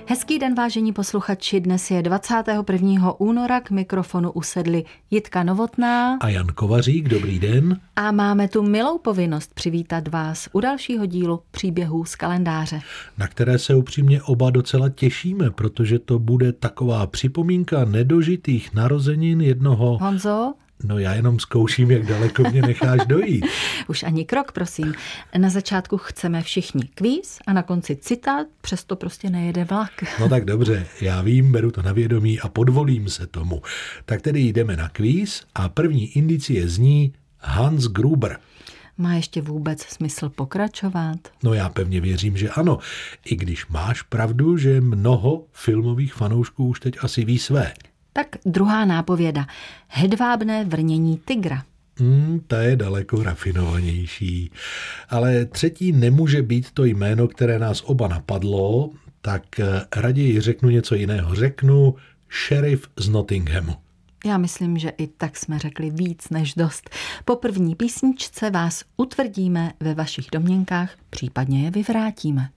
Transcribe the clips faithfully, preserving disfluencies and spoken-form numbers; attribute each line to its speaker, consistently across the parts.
Speaker 1: Hezký den, vážení posluchači, dnes je dvacátého prvního února, k mikrofonu usedli Jitka Novotná
Speaker 2: a Jan Kovařík, dobrý den.
Speaker 1: A máme tu milou povinnost přivítat vás u dalšího dílu Příběhů z kalendáře.
Speaker 2: Na které se upřímně oba docela těšíme, protože to bude taková připomínka nedožitých narozenin jednoho...
Speaker 1: Honzo?
Speaker 2: No já jenom zkouším, jak daleko mě necháš dojít.
Speaker 1: Už ani krok, prosím. Na začátku chceme všichni kvíz a na konci citát, přesto prostě nejede vlak.
Speaker 2: No tak dobře, já vím, beru to na vědomí a podvolím se tomu. Tak tedy jdeme na kvíz a první indicie zní Hans Gruber.
Speaker 1: Má ještě vůbec smysl pokračovat?
Speaker 2: No já pevně věřím, že ano. I když máš pravdu, že mnoho filmových fanoušků už teď asi ví své.
Speaker 1: Tak druhá nápověda. Hedvábné vrnění tygra.
Speaker 2: Hmm, ta je daleko rafinovanější. Ale třetí nemůže být to jméno, které nás oba napadlo, tak raději řeknu něco jiného. Řeknu šerif z Nottinghamu.
Speaker 1: Já myslím, že i tak jsme řekli víc než dost. Po první písničce vás utvrdíme ve vašich domněnkách, případně je vyvrátíme.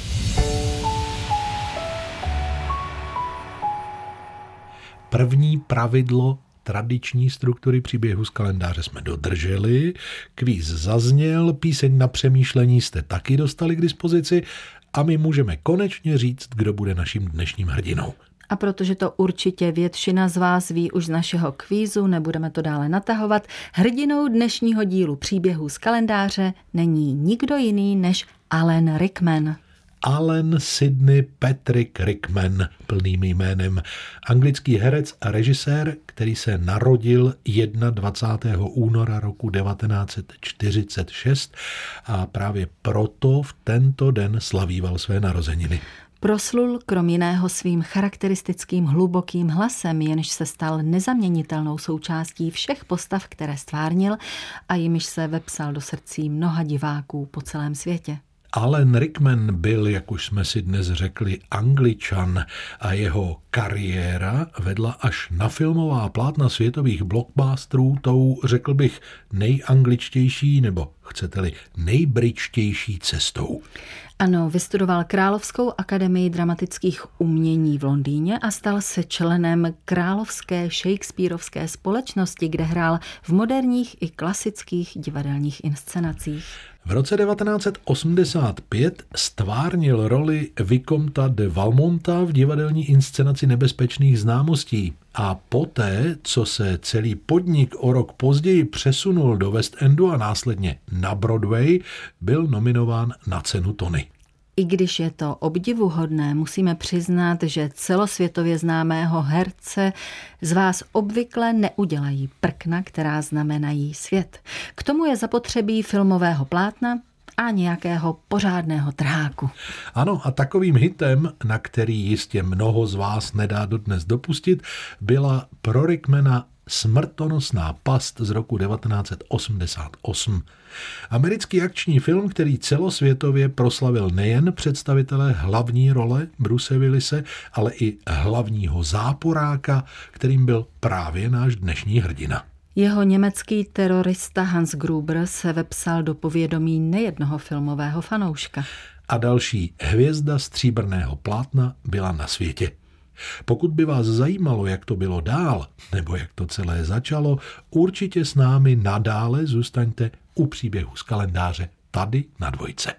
Speaker 2: První pravidlo tradiční struktury příběhu z kalendáře jsme dodrželi, kvíz zazněl, píseň na přemýšlení jste taky dostali k dispozici a my můžeme konečně říct, kdo bude naším dnešním hrdinou.
Speaker 1: A protože to určitě většina z vás ví už z našeho kvízu, nebudeme to dále natahovat, hrdinou dnešního dílu Příběhů z kalendáře není nikdo jiný než Alan Rickman.
Speaker 2: Alan Sidney Patrick Rickman, plným jménem, anglický herec a režisér, který se narodil dvacátého prvního února roku devatenáct set čtyřicet šest a právě proto v tento den slavíval své narozeniny.
Speaker 1: Proslul krom jiného svým charakteristickým hlubokým hlasem, jenž se stal nezaměnitelnou součástí všech postav, které stvárnil a jimiž se vepsal do srdcí mnoha diváků po celém světě.
Speaker 2: Alan Rickman byl, jak už jsme si dnes řekli, Angličan a jeho kariéra vedla až na filmová plátna světových blockbusterů tou, řekl bych, nejangličtější nebo chcete-li nejbritštější cestou.
Speaker 1: Ano, vystudoval Královskou akademii dramatických umění v Londýně a stal se členem Královské shakespearovské společnosti, kde hrál v moderních i klasických divadelních inscenacích.
Speaker 2: V roce devatenáct set osmdesát pět stvárnil roli Vicomta de Valmonta v divadelní inscenaci Nebezpečných známostí a poté, co se celý podnik o rok později přesunul do West Endu a následně na Broadway, byl nominován na cenu Tony.
Speaker 1: I když je to obdivuhodné, musíme přiznat, že celosvětově známého herce z vás obvykle neudělají prkna, která znamenají svět. K tomu je zapotřebí filmového plátna a nějakého pořádného trháku.
Speaker 2: Ano, a takovým hitem, na který jistě mnoho z vás nedá dodnes dopustit, byla pro Rickmana Smrtonosná past z roku devatenáct set osmdesát osm. Americký akční film, který celosvětově proslavil nejen představitele hlavní role Bruce Willise, ale i hlavního záporáka, kterým byl právě náš dnešní hrdina.
Speaker 1: Jeho německý terorista Hans Gruber se vepsal do povědomí nejednoho filmového fanouška.
Speaker 2: A další hvězda stříbrného plátna byla na světě. Pokud by vás zajímalo, jak to bylo dál, nebo jak to celé začalo, určitě s námi nadále zůstaňte u Příběhu z kalendáře tady na Dvojce.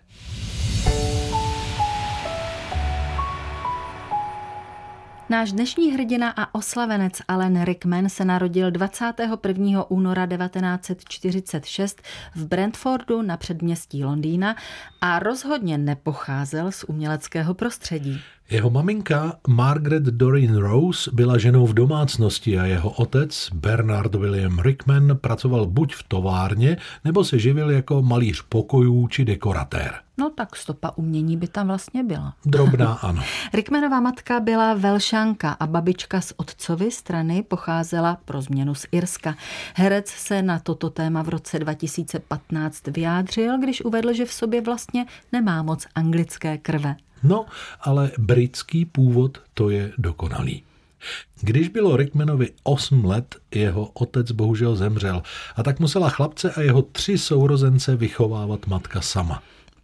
Speaker 1: Náš dnešní hrdina a oslavenec Alan Rickman se narodil dvacátého prvního února devatenáct set čtyřicet šest v Brentfordu na předměstí Londýna a rozhodně nepocházel z uměleckého prostředí.
Speaker 2: Jeho maminka Margaret Doreen Rose byla ženou v domácnosti a jeho otec Bernard William Rickman pracoval buď v továrně, nebo se živil jako malíř pokojů či dekoratér.
Speaker 1: No tak stopa umění by tam vlastně byla.
Speaker 2: Drobná, ano.
Speaker 1: Rickmanova matka byla Velšanka a babička z otcovy strany pocházela pro změnu z Irska. Herec se na toto téma v roce dva tisíce patnáct vyjádřil, když uvedl, že v sobě vlastně nemá moc anglické krve.
Speaker 2: No, ale britský původ to je dokonalý. Když bylo Rickmanovi osm let, jeho otec bohužel zemřel a tak musela chlapce a jeho tři sourozence vychovávat matka sama.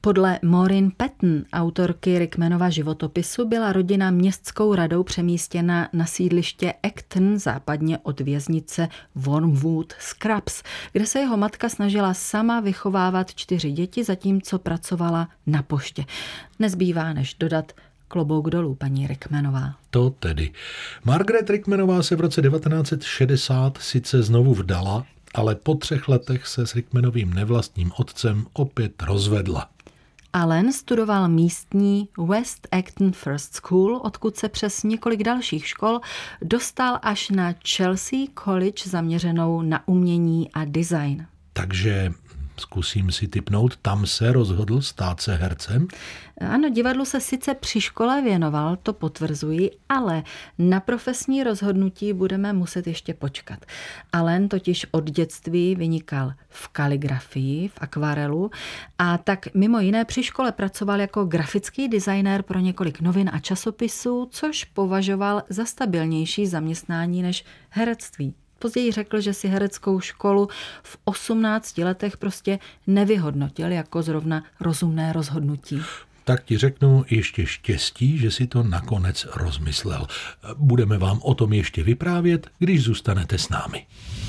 Speaker 1: Podle Maureen Patton, autorky Rickmanova životopisu, byla rodina městskou radou přemístěna na sídliště Acton západně od věznice Wormwood Scrubs, kde se jeho matka snažila sama vychovávat čtyři děti, zatímco pracovala na poště. Nezbývá než dodat klobouk dolů, paní Rickmanová.
Speaker 2: To tedy. Margaret Rickmanová se v roce devatenáct set šedesát sice znovu vdala, ale po třech letech se s Rickmanovým nevlastním otcem opět rozvedla.
Speaker 1: Alan studoval místní West Acton First School, odkud se přes několik dalších škol dostal až na Chelsea College zaměřenou na umění a design.
Speaker 2: Takže zkusím si tipnout, tam se rozhodl stát se hercem?
Speaker 1: Ano, divadlu se sice při škole věnoval, to potvrzuji, ale na profesní rozhodnutí budeme muset ještě počkat. Alan totiž od dětství vynikal v kaligrafii, v akvarelu a tak mimo jiné při škole pracoval jako grafický designér pro několik novin a časopisů, což považoval za stabilnější zaměstnání než herectví. Později řekl, že si hereckou školu v osmnácti letech prostě nevyhodnotil jako zrovna rozumné rozhodnutí.
Speaker 2: Tak ti řeknu ještě štěstí, že si to nakonec rozmyslel. Budeme vám o tom ještě vyprávět, když zůstanete s námi.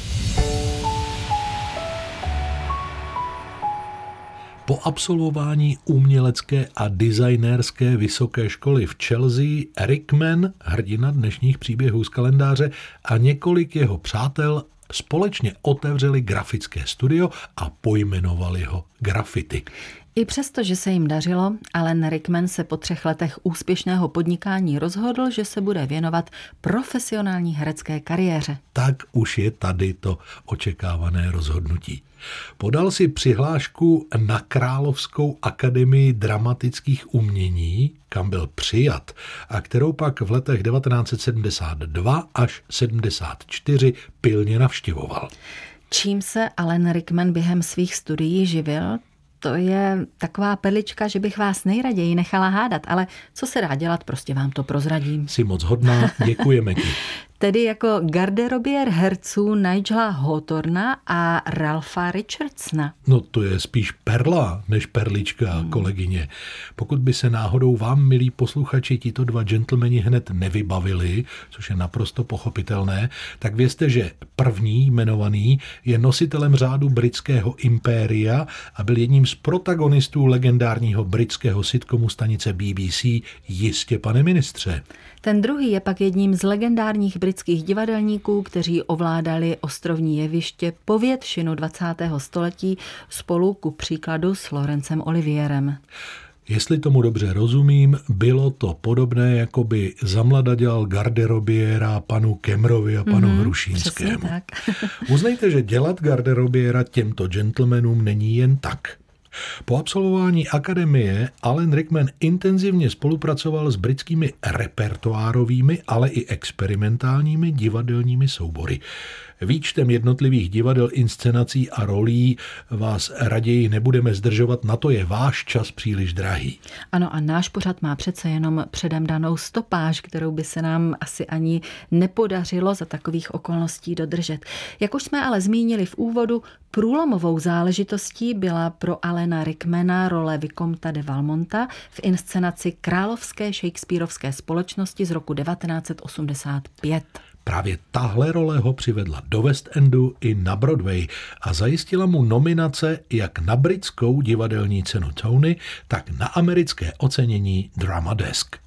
Speaker 2: Po absolvování umělecké a designérské vysoké školy v Chelsea Rickman, hrdina dnešních příběhů z kalendáře, a několik jeho přátel společně otevřeli grafické studio a pojmenovali ho Graffiti.
Speaker 1: I přesto, že se jim dařilo, Alan Rickman se po třech letech úspěšného podnikání rozhodl, že se bude věnovat profesionální herecké kariéře.
Speaker 2: Tak už je tady to očekávané rozhodnutí. Podal si přihlášku na Královskou akademii dramatických umění, kam byl přijat a kterou pak v letech devatenáct set sedmdesát dva až sedmdesát čtyři pilně navštěvoval.
Speaker 1: Čím se Alan Rickman během svých studií živil? To je taková perlička, že bych vás nejraději nechala hádat, ale co se dá dělat, prostě vám to prozradím.
Speaker 2: Jsi moc hodná, děkujeme ti.
Speaker 1: Tedy jako garderobiér herců Nigela Hawthorna a Ralpha Richardsona.
Speaker 2: No to je spíš perla než perlička, hmm. kolegyně. Pokud by se náhodou vám, milí posluchači, tito dva gentlemani hned nevybavili, což je naprosto pochopitelné, tak vězte, že první jmenovaný je nositelem řádu britského impéria a byl jedním z protagonistů legendárního britského sitcomu stanice B B C Jistě, pane ministře.
Speaker 1: Ten druhý je pak jedním z legendárních britských divadelníků, kteří ovládali ostrovní jeviště po většinu dvacátého století spolu ku příkladu s Laurencem Olivierem.
Speaker 2: Jestli tomu dobře rozumím, bylo to podobné, jako by zamlada dělal garderobiéra panu Kemrovi a panu mm-hmm, Hrušínskému.
Speaker 1: Tak.
Speaker 2: Uznejte, že dělat garderobiéra těmto gentlemanům není jen tak. Po absolvování akademie Alan Rickman intenzivně spolupracoval s britskými repertoárovými, ale i experimentálními divadelními soubory. Výčtem jednotlivých divadel, inscenací a rolí vás raději nebudeme zdržovat, na to je váš čas příliš drahý.
Speaker 1: Ano, a náš pořad má přece jenom předem danou stopáž, kterou by se nám asi ani nepodařilo za takových okolností dodržet. Jak už jsme ale zmínili v úvodu, průlomovou záležitostí byla pro Alana Rickmana role Vicomta de Valmonta v inscenaci Královské shakespearovské společnosti z roku devatenáct set osmdesát pět.
Speaker 2: Právě tahle role ho přivedla do West Endu i na Broadway a zajistila mu nominace jak na britskou divadelní cenu Tony, tak na americké ocenění Drama Desk.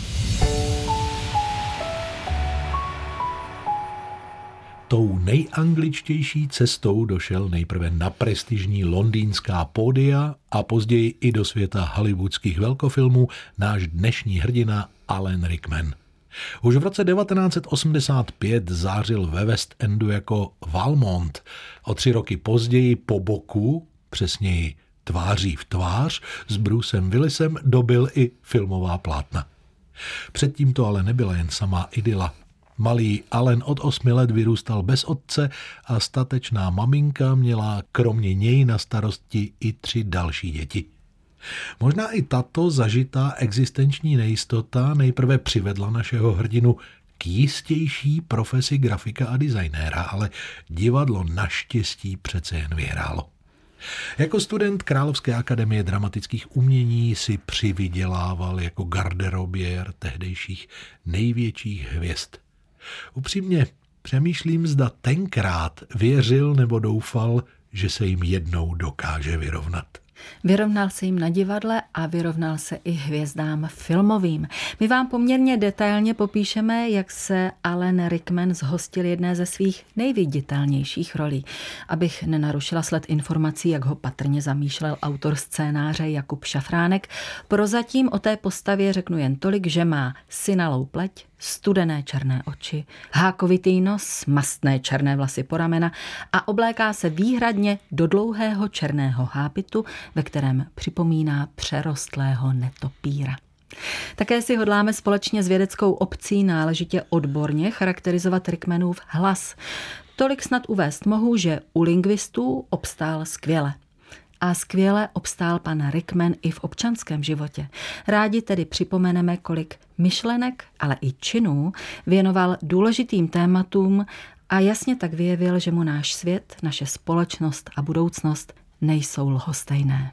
Speaker 2: Tou nejangličtější cestou došel nejprve na prestižní londýnská pódia a později i do světa hollywoodských velkofilmů náš dnešní hrdina Alan Rickman. Už v roce devatenáct set osmdesát pět zářil ve West Endu jako Valmont. O tři roky později po boku, přesněji tváří v tvář, s Brucem Willisem dobil i filmová plátna. Předtím to ale nebyla jen samá idyla. Malý Alan od osmi let vyrůstal bez otce a statečná maminka měla kromě něj na starosti i tři další děti. Možná i tato zažitá existenční nejistota nejprve přivedla našeho hrdinu k jistější profesi grafika a designéra, ale divadlo naštěstí přece jen vyhrálo. Jako student Královské akademie dramatických umění si přivydělával jako garderobiér tehdejších největších hvězd. Upřímně přemýšlím, zda tenkrát věřil nebo doufal, že se jim jednou dokáže vyrovnat.
Speaker 1: Vyrovnal se jim na divadle a vyrovnal se i hvězdám filmovým. My vám poměrně detailně popíšeme, jak se Alan Rickman zhostil jedné ze svých nejviditelnějších rolí. Abych nenarušila sled informací, jak ho patrně zamýšlel autor scénáře Jakub Šafránek, prozatím o té postavě řeknu jen tolik, že má synalou pleť, studené černé oči, hákovitý nos, mastné černé vlasy po ramena a obléká se výhradně do dlouhého černého hábitu, ve kterém připomíná přerostlého netopýra. Také si hodláme společně s vědeckou obcí náležitě odborně charakterizovat Rickmanův hlas. Tolik snad uvést mohu, že u lingvistů obstál skvěle. A skvěle obstál pan Rickman i v občanském životě. Rádi tedy připomeneme, kolik myšlenek, ale i činů věnoval důležitým tématům a jasně tak vyjevil, že mu náš svět, naše společnost a budoucnost nejsou lhostejné.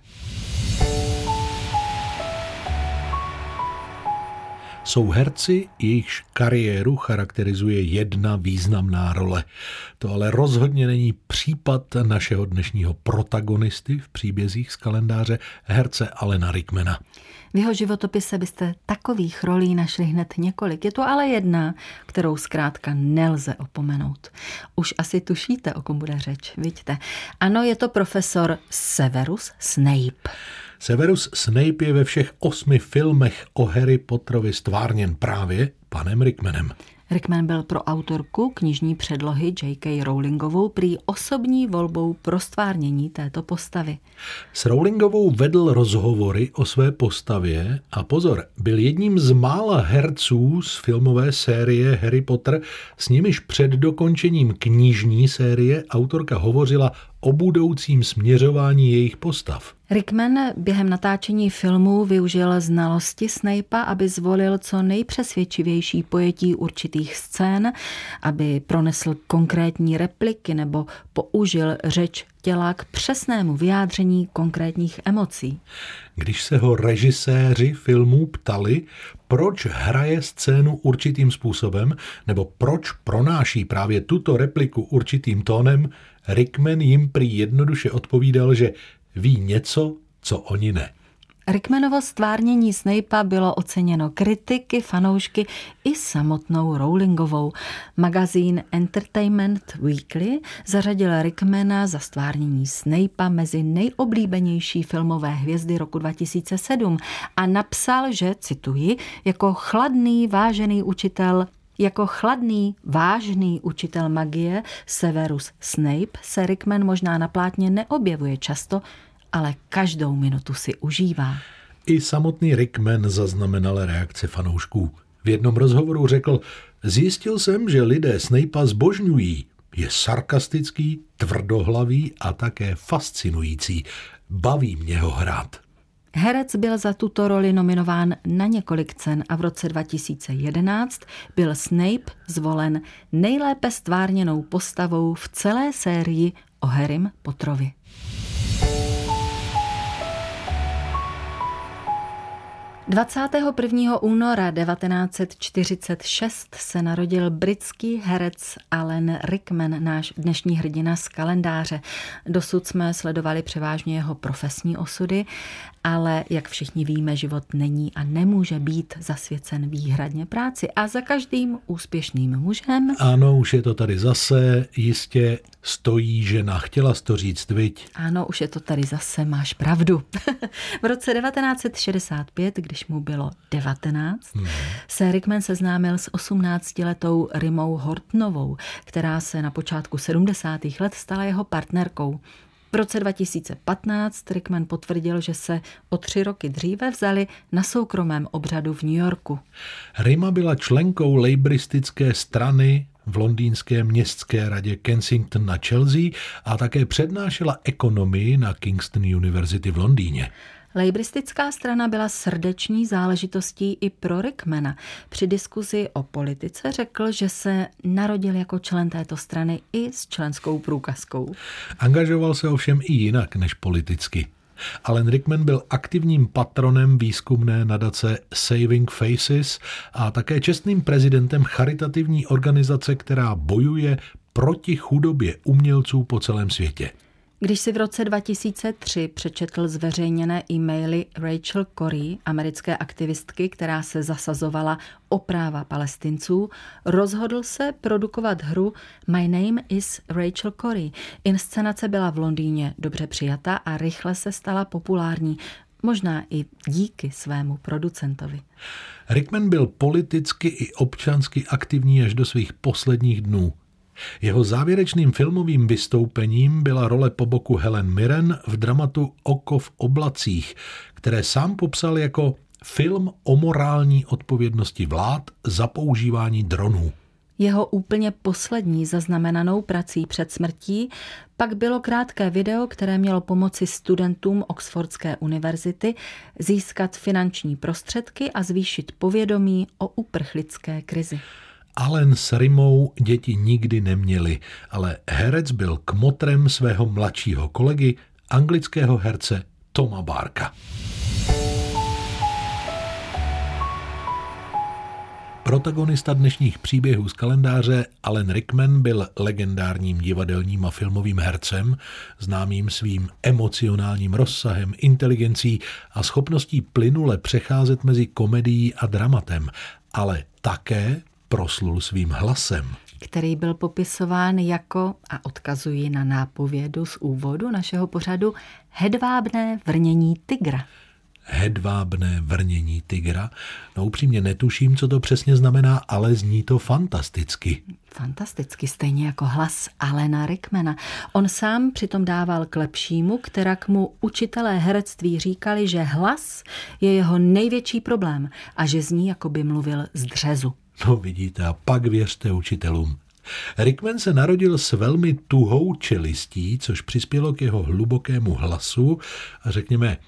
Speaker 2: Jsou herci, jejichž kariéru charakterizuje jedna významná role. To ale rozhodně není případ našeho dnešního protagonisty v příbězích z kalendáře, herce Alana Rickmana.
Speaker 1: V jeho životopise byste takových rolí našli hned několik. Je to ale jedna, kterou zkrátka nelze opomenout. Už asi tušíte, o kom bude řeč, vidíte. Ano, je to profesor Severus Snape.
Speaker 2: Severus Snape je ve všech osmi filmech o Harry Potterovi stvárněn právě panem Rickmanem.
Speaker 1: Rickman byl pro autorku knižní předlohy J K Rowlingovou prý osobní volbou pro stvárnění této postavy.
Speaker 2: S Rowlingovou vedl rozhovory o své postavě a pozor, byl jedním z mála herců z filmové série Harry Potter, s nimiž před dokončením knižní série autorka hovořila o budoucím směřování jejich postav.
Speaker 1: Rickman během natáčení filmu využil znalosti Snapea, aby zvolil co nejpřesvědčivější pojetí určitých scén, aby pronesl konkrétní repliky nebo použil řeč těla k přesnému vyjádření konkrétních emocí.
Speaker 2: Když se ho režiséři filmů ptali, proč hraje scénu určitým způsobem nebo proč pronáší právě tuto repliku určitým tónem, Rickman jim prý jednoduše odpovídal, že ví něco, co oni ne.
Speaker 1: Rickmanovo stvárnění Snapea bylo oceněno kritiky, fanoušky i samotnou Rowlingovou. Magazín Entertainment Weekly zařadil Rickmana za stvárnění Snapea mezi nejoblíbenější filmové hvězdy roku dva tisíce sedm a napsal, že, cituji, jako chladný, vážený učitel Jako chladný, vážný učitel magie Severus Snape se Rickman možná na plátně neobjevuje často, ale každou minutu si užívá.
Speaker 2: I samotný Rickman zaznamenal reakce fanoušků. V jednom rozhovoru řekl, zjistil jsem, že lidé Snapea zbožňují. Je sarkastický, tvrdohlavý a také fascinující. Baví mě ho hrát.
Speaker 1: Herec byl za tuto roli nominován na několik cen a v roce dva tisíce jedenáct byl Snape zvolen nejlépe stvárněnou postavou v celé sérii o Harrym Potterovi. dvacátého prvního února devatenáct set čtyřicet šest se narodil britský herec Alan Rickman, náš dnešní hrdina z kalendáře. Dosud jsme sledovali převážně jeho profesní osudy, ale jak všichni víme, život není a nemůže být zasvěcen výhradně práci a za každým úspěšným mužem.
Speaker 2: Ano, už je to tady zase, jistě stojí žena. Chtěla jsi to říct, viď?
Speaker 1: Ano, už je to tady zase, máš pravdu. V roce devatenáct set šedesát pět, když mu bylo devatenáct, hmm. se Rickman seznámil s osmnáctiletou Rimou Hortonovou, která se na počátku sedmdesátých let stala jeho partnerkou. V roce dva tisíce patnáct Rickman potvrdil, že se o tři roky dříve vzali na soukromém obřadu v New Yorku.
Speaker 2: Rima byla členkou lejbristické strany v londýnské městské radě Kensington na Chelsea a také přednášela ekonomii na Kingston University v Londýně.
Speaker 1: Lejbristická strana byla srdeční záležitostí i pro Rickmana. Při diskuzi o politice řekl, že se narodil jako člen této strany i s členskou průkazkou.
Speaker 2: Angažoval se ovšem i jinak než politicky. Alan Rickman byl aktivním patronem výzkumné nadace Saving Faces a také čestným prezidentem charitativní organizace, která bojuje proti chudobě umělců po celém světě.
Speaker 1: Když si v roce dva tisíce tři přečetl zveřejněné e-maily Rachel Corrie, americké aktivistky, která se zasazovala o práva Palestinců, rozhodl se produkovat hru My Name is Rachel Corrie. Inscenace byla v Londýně dobře přijata a rychle se stala populární, možná i díky svému producentovi.
Speaker 2: Rickman byl politicky i občansky aktivní až do svých posledních dnů. Jeho závěrečným filmovým vystoupením byla role po boku Helen Mirren v dramatu Oko v oblacích, které sám popsal jako film o morální odpovědnosti vlád za používání dronů.
Speaker 1: Jeho úplně poslední zaznamenanou prací před smrtí pak bylo krátké video, které mělo pomoci studentům Oxfordské univerzity získat finanční prostředky a zvýšit povědomí o uprchlické krizi.
Speaker 2: Alan s Rimou děti nikdy neměli, ale herec byl kmotrem svého mladšího kolegy, anglického herce Toma Barka. Protagonista dnešních příběhů z kalendáře Alan Rickman byl legendárním divadelním a filmovým hercem, známým svým emocionálním rozsahem, inteligencí a schopností plynule přecházet mezi komedií a dramatem, ale také proslul svým hlasem,
Speaker 1: který byl popisován jako, a odkazuji na nápovědu z úvodu našeho pořadu, hedvábné vrnění tygra.
Speaker 2: Hedvábné vrnění tygra? No upřímně netuším, co to přesně znamená, ale zní to fantasticky.
Speaker 1: Fantasticky, stejně jako hlas Alana Rickmana. On sám přitom dával k lepšímu, kterak mu učitelé herectví říkali, že hlas je jeho největší problém a že zní, jako by mluvil z dřezu.
Speaker 2: No vidíte, a pak věřte učitelům. Rickman se narodil s velmi tuhou čelistí, což přispělo k jeho hlubokému hlasu a řekněme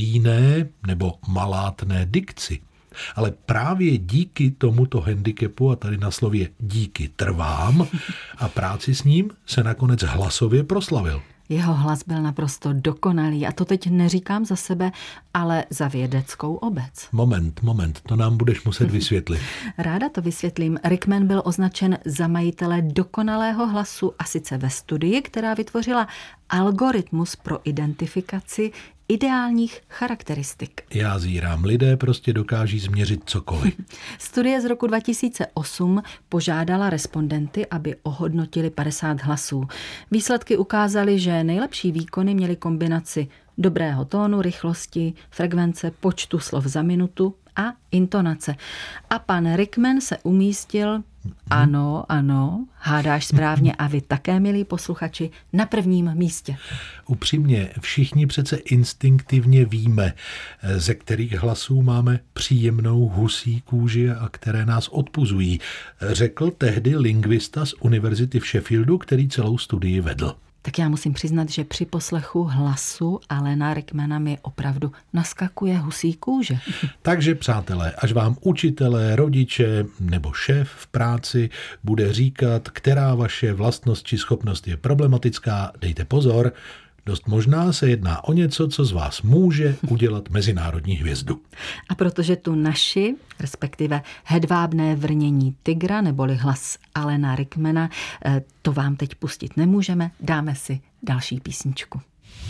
Speaker 2: líné nebo malátné dikci. Ale právě díky tomuto handicapu, a tady na slově díky trvám, a práci s ním se nakonec hlasově proslavil.
Speaker 1: Jeho hlas byl naprosto dokonalý a to teď neříkám za sebe, ale za vědeckou obec.
Speaker 2: Moment, moment, to nám budeš muset vysvětlit.
Speaker 1: Ráda to vysvětlím. Rickman byl označen za majitele dokonalého hlasu a sice ve studii, která vytvořila algoritmus pro identifikaci ideálních charakteristik.
Speaker 2: Já zírám, lidé prostě dokáží změřit cokoliv.
Speaker 1: Studie z roku dva tisíce osm požádala respondenty, aby ohodnotili padesát hlasů. Výsledky ukázaly, že nejlepší výkony měly kombinaci dobrého tónu, rychlosti, frekvence, počtu slov za minutu a intonace. A pan Rickman se umístil, ano, ano, hádáš správně a vy také, milí posluchači, na prvním místě.
Speaker 2: Upřímně, všichni přece instinktivně víme, ze kterých hlasů máme příjemnou husí kůži a které nás odpuzují, řekl tehdy lingvista z univerzity v Sheffieldu, který celou studii vedl.
Speaker 1: Tak já musím přiznat, že při poslechu hlasu Alana Rickmana mi opravdu naskakuje husí kůže.
Speaker 2: Takže přátelé, až vám učitelé, rodiče nebo šéf v práci bude říkat, která vaše vlastnost či schopnost je problematická, dejte pozor, dost možná se jedná o něco, co z vás může udělat mezinárodní hvězdu.
Speaker 1: A protože tu naši, respektive hedvábné vrnění tygra, neboli hlas Alana Rickmana, to vám teď pustit nemůžeme, dáme si další písničku.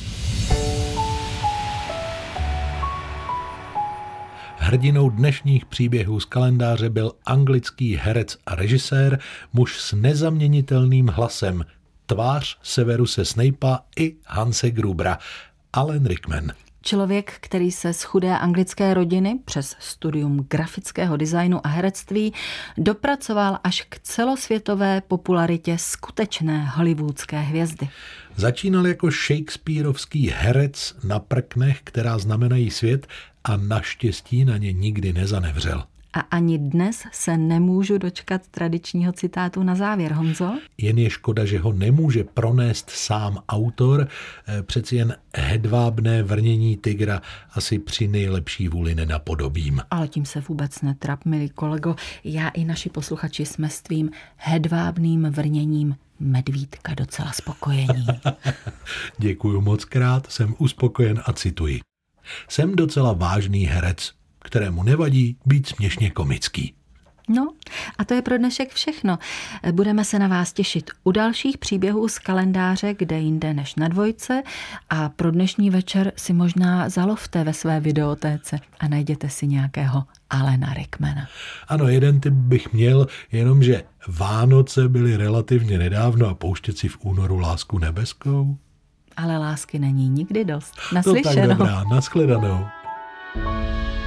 Speaker 2: Hrdinou dnešních příběhů z kalendáře byl anglický herec a režisér, muž s nezaměnitelným hlasem, tvář Severuse Snape'a i Hanse Grubera, Alan Rickman.
Speaker 1: Člověk, který se z chudé anglické rodiny přes studium grafického designu a herectví dopracoval až k celosvětové popularitě skutečné hollywoodské hvězdy.
Speaker 2: Začínal jako shakespearovský herec na prknech, která znamenají svět, a naštěstí na ně nikdy nezanevřel.
Speaker 1: A ani dnes se nemůžu dočkat tradičního citátu na závěr, Honzo.
Speaker 2: Jen je škoda, že ho nemůže pronést sám autor. Přeci jen hedvábné vrnění tygra asi při nejlepší vůli nenapodobím.
Speaker 1: Ale tím se vůbec netrap, milý kolego. Já i naši posluchači jsme s tvým hedvábným vrněním medvídka docela spokojení.
Speaker 2: Děkuju moc krát, jsem uspokojen a cituji. Jsem docela vážný herec, kterému nevadí být směšně komický.
Speaker 1: No, a to je pro dnešek všechno. Budeme se na vás těšit u dalších příběhů z kalendáře, kde jinde než na Dvojce, a pro dnešní večer si možná zalovte ve své videotéce a najděte si nějakého Alana Rickmana.
Speaker 2: Ano, jeden typ bych měl, jenomže Vánoce byly relativně nedávno a pouštět si v únoru Lásku nebeskou.
Speaker 1: Ale lásky není nikdy dost.
Speaker 2: To tak
Speaker 1: Naslyšenou.
Speaker 2: dobrá, nashledanou.